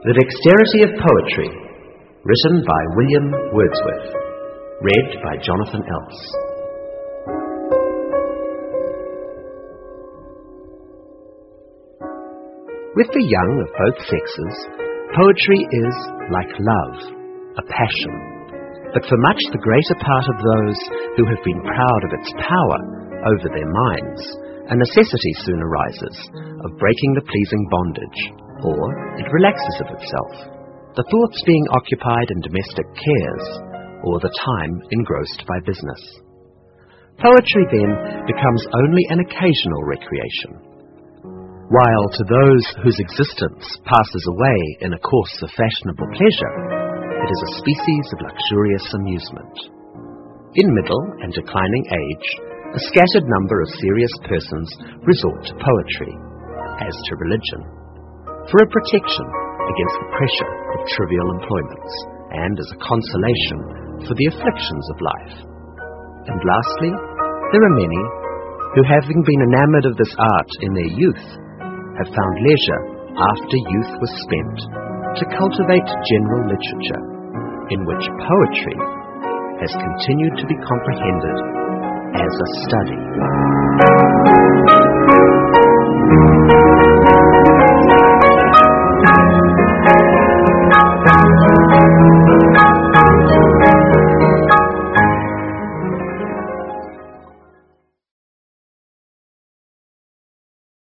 The Dexterity of Poetry, written by William Wordsworth, read by Jonathan Else. With the young of both sexes, poetry is like love, a passion. But for much the greater part of those who have been proud of its power over their minds, a necessity soon arises of breaking the pleasing bondage, or it relaxes of itself, the thoughts being occupied in domestic cares, or the time engrossed by business. Poetry then becomes only an occasional recreation, while to those whose existence passes away in a course of fashionable pleasure, it is a species of luxurious amusement. In middle and declining age, a scattered number of serious persons resort to poetry, as to religion, for a protection against the pressure of trivial employments, and as a consolation for the afflictions of life. And lastly, there are many who, having been enamoured of this art in their youth, have found leisure after youth was spent to cultivate general literature, in which poetry has continued to be comprehended as a study.